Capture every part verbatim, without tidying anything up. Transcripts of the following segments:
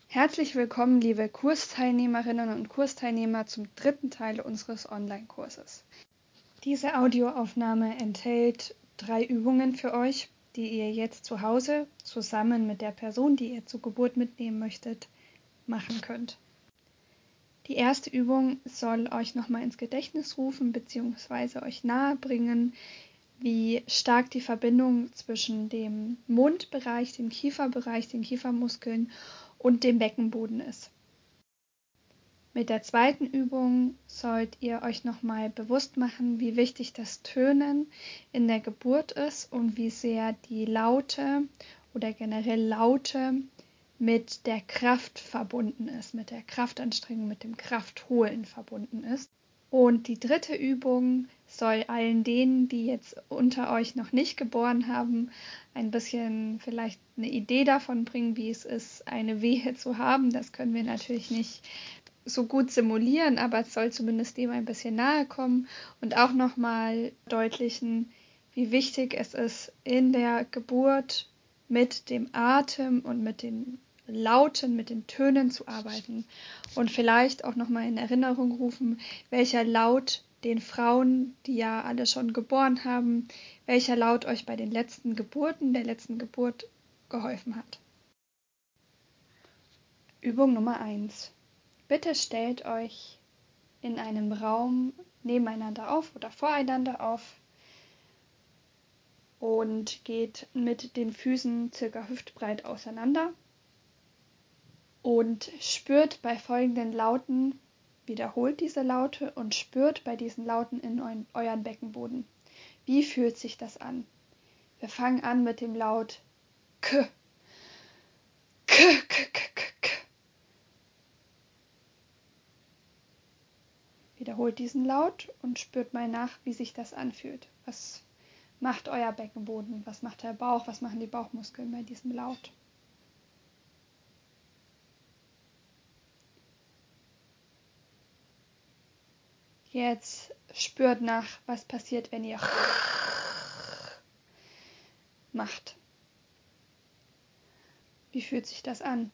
Herzlich willkommen, liebe Kursteilnehmerinnen und Kursteilnehmer, zum dritten Teil unseres Online-Kurses. Diese Audioaufnahme enthält drei Übungen für euch, die ihr jetzt zu Hause zusammen mit der Person, die ihr zur Geburt mitnehmen möchtet, machen könnt. Die erste Übung soll euch nochmal ins Gedächtnis rufen bzw. euch nahebringen, wie stark die Verbindung zwischen dem Mundbereich, dem Kieferbereich, den Kiefermuskeln und dem Beckenboden ist. Mit der zweiten Übung sollt ihr euch nochmal bewusst machen, wie wichtig das Tönen in der Geburt ist und wie sehr die Laute oder generell Laute mit der Kraft verbunden ist, mit der Kraftanstrengung, mit dem Kraftholen verbunden ist. Und die dritte Übung soll allen denen, die jetzt unter euch noch nicht geboren haben, ein bisschen vielleicht eine Idee davon bringen, wie es ist, eine Wehe zu haben. Das können wir natürlich nicht so gut simulieren, aber es soll zumindest dem ein bisschen nahe kommen und auch nochmal deutlichen, wie wichtig es ist, in der Geburt mit dem Atem und mit den Lauten, mit den Tönen zu arbeiten und vielleicht auch nochmal in Erinnerung rufen, welcher Laut den Frauen, die ja alle schon geboren haben, welcher Laut euch bei den letzten Geburten, der letzten Geburt geholfen hat. Übung Nummer eins. Bitte stellt euch in einem Raum nebeneinander auf oder voreinander auf und geht mit den Füßen circa hüftbreit auseinander und spürt bei folgenden Lauten, wiederholt diese Laute und spürt bei diesen Lauten in eu- euren Beckenboden. Wie fühlt sich das an? Wir fangen an mit dem Laut K. K, K, K, K, K. Wiederholt diesen Laut und spürt mal nach, wie sich das anfühlt. Was macht euer Beckenboden? Was macht der Bauch? Was machen die Bauchmuskeln bei diesem Laut? Jetzt spürt nach, was passiert, wenn ihr macht. Wie fühlt sich das an?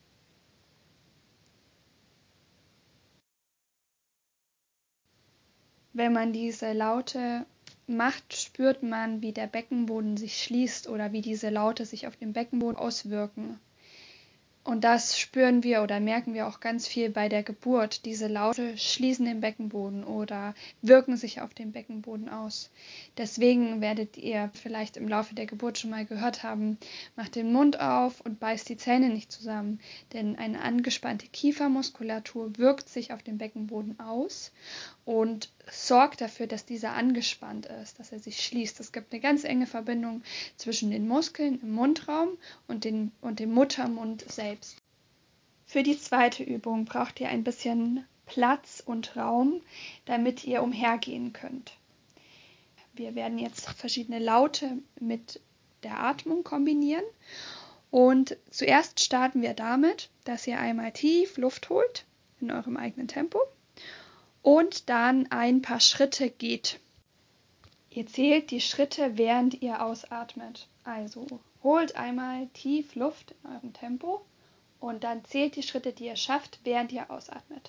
Wenn man diese Laute macht, spürt man, wie der Beckenboden sich schließt oder wie diese Laute sich auf den Beckenboden auswirken. Und das spüren wir oder merken wir auch ganz viel bei der Geburt. Diese Laute schließen den Beckenboden oder wirken sich auf den Beckenboden aus. Deswegen werdet ihr vielleicht im Laufe der Geburt schon mal gehört haben, macht den Mund auf und beißt die Zähne nicht zusammen. Denn eine angespannte Kiefermuskulatur wirkt sich auf den Beckenboden aus und sorgt dafür, dass dieser angespannt ist, dass er sich schließt. Es gibt eine ganz enge Verbindung zwischen den Muskeln im Mundraum und, den, und dem Muttermund selbst. Für die zweite Übung braucht ihr ein bisschen Platz und Raum, damit ihr umhergehen könnt. Wir werden jetzt verschiedene Laute mit der Atmung kombinieren. Und zuerst starten wir damit, dass ihr einmal tief Luft holt in eurem eigenen Tempo und dann ein paar Schritte geht. Ihr zählt die Schritte, während ihr ausatmet. Also holt einmal tief Luft in eurem Tempo und dann zählt die Schritte, die ihr schafft, während ihr ausatmet.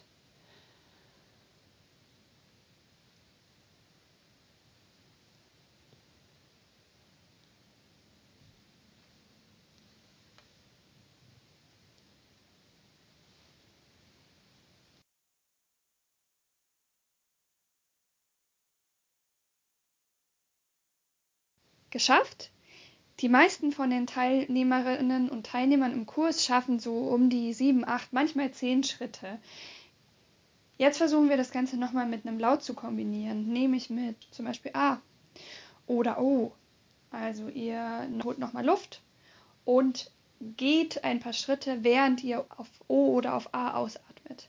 Geschafft? Die meisten von den Teilnehmerinnen und Teilnehmern im Kurs schaffen so um die sieben, acht, manchmal zehn Schritte. Jetzt versuchen wir das Ganze nochmal mit einem Laut zu kombinieren, nämlich mit zum Beispiel A oder O. Also ihr holt nochmal Luft und geht ein paar Schritte, während ihr auf O oder auf A ausatmet.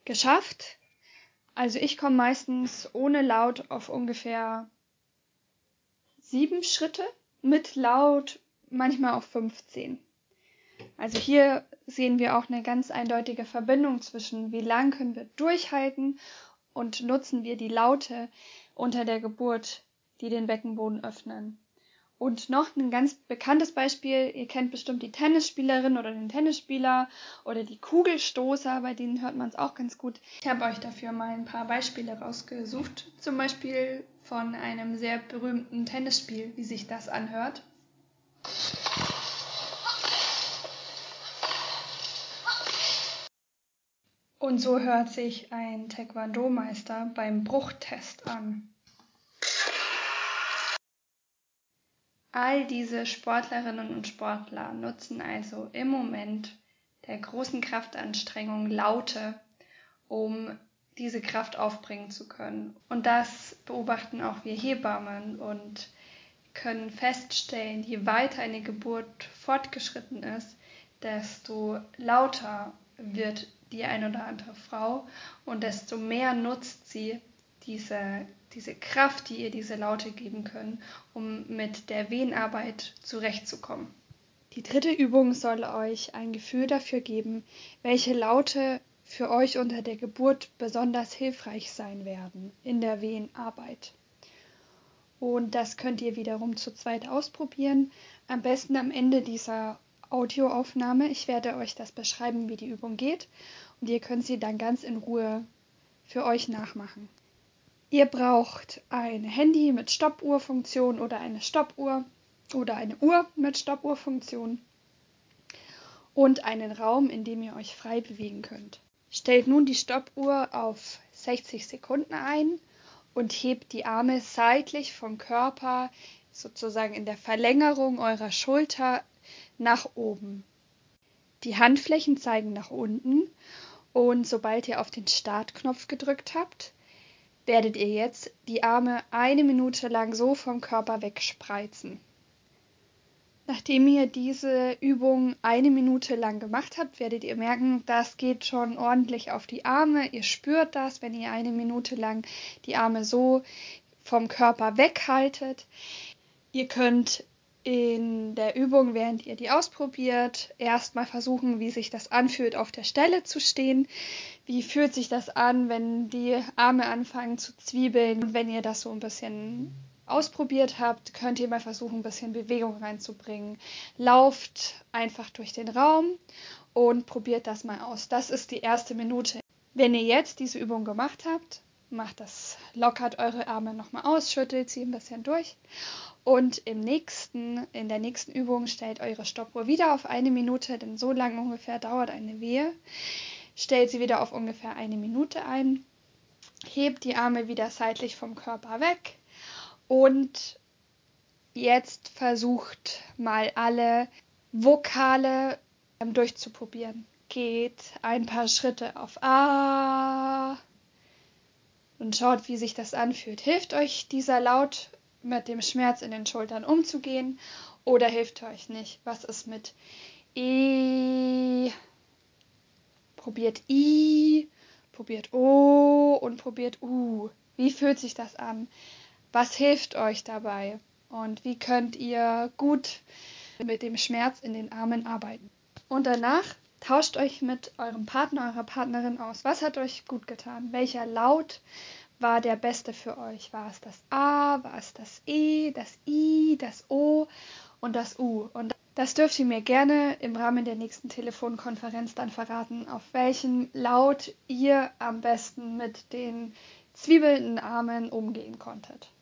geschafft. Also ich komme meistens ohne Laut auf ungefähr sieben Schritte, mit Laut manchmal auf fünfzehn. Also hier sehen wir auch eine ganz eindeutige Verbindung zwischen, wie lang können wir durchhalten und nutzen wir die Laute unter der Geburt, die den Beckenboden öffnen. Und noch ein ganz bekanntes Beispiel, ihr kennt bestimmt die Tennisspielerin oder den Tennisspieler oder die Kugelstoßer, bei denen hört man es auch ganz gut. Ich habe euch dafür mal ein paar Beispiele rausgesucht, zum Beispiel von einem sehr berühmten Tennisspiel, wie sich das anhört. Und so hört sich ein Taekwondo-Meister beim Bruchtest an. All diese Sportlerinnen und Sportler nutzen also im Moment der großen Kraftanstrengung Laute, um diese Kraft aufbringen zu können. Und das beobachten auch wir Hebammen und können feststellen, je weiter eine Geburt fortgeschritten ist, desto lauter wird die ein oder andere Frau und desto mehr nutzt sie diese, diese Kraft, die ihr diese Laute geben können, um mit der Wehenarbeit zurechtzukommen. Die dritte Übung soll euch ein Gefühl dafür geben, welche Laute für euch unter der Geburt besonders hilfreich sein werden in der Wehenarbeit. Und das könnt ihr wiederum zu zweit ausprobieren, am besten am Ende dieser Audioaufnahme. Ich werde euch das beschreiben, wie die Übung geht, und ihr könnt sie dann ganz in Ruhe für euch nachmachen. Ihr braucht ein Handy mit Stoppuhrfunktion oder eine Stoppuhr oder eine Uhr mit Stoppuhrfunktion und einen Raum, in dem ihr euch frei bewegen könnt. Stellt nun die Stoppuhr auf sechzig Sekunden ein und hebt die Arme seitlich vom Körper, sozusagen in der Verlängerung eurer Schulter, nach oben. Die Handflächen zeigen nach unten und sobald ihr auf den Startknopf gedrückt habt, werdet ihr jetzt die Arme eine Minute lang so vom Körper wegspreizen. Nachdem ihr diese Übung eine Minute lang gemacht habt, werdet ihr merken, das geht schon ordentlich auf die Arme. Ihr spürt das, wenn ihr eine Minute lang die Arme so vom Körper weghaltet. Ihr könnt in der Übung, während ihr die ausprobiert, erstmal versuchen, wie sich das anfühlt, auf der Stelle zu stehen. Wie fühlt sich das an, wenn die Arme anfangen zu zwiebeln? Und wenn ihr das so ein bisschen ausprobiert habt, könnt ihr mal versuchen, ein bisschen Bewegung reinzubringen. Lauft einfach durch den Raum und probiert das mal aus. Das ist die erste Minute. Wenn ihr jetzt diese Übung gemacht habt, macht das, lockert eure Arme nochmal aus, schüttelt sie ein bisschen durch. Und im nächsten, in der nächsten Übung stellt eure Stoppuhr wieder auf eine Minute, denn so lang ungefähr dauert eine Wehe. Stellt sie wieder auf ungefähr eine Minute ein, hebt die Arme wieder seitlich vom Körper weg und jetzt versucht mal alle Vokale durchzuprobieren. Geht ein paar Schritte auf A und schaut, wie sich das anfühlt. Hilft euch dieser Laut, mit dem Schmerz in den Schultern umzugehen, oder hilft euch nicht? Was ist mit E? Probiert I, probiert O und probiert U. Wie fühlt sich das an? Was hilft euch dabei? Und wie könnt ihr gut mit dem Schmerz in den Armen arbeiten? Und danach tauscht euch mit eurem Partner, eurer Partnerin aus. Was hat euch gut getan? Welcher Laut war der beste für euch? War es das A, war es das E, das I, das O und das U? Und das dürft ihr mir gerne im Rahmen der nächsten Telefonkonferenz dann verraten, auf welchen Laut ihr am besten mit den zwiebelnden Armen umgehen konntet.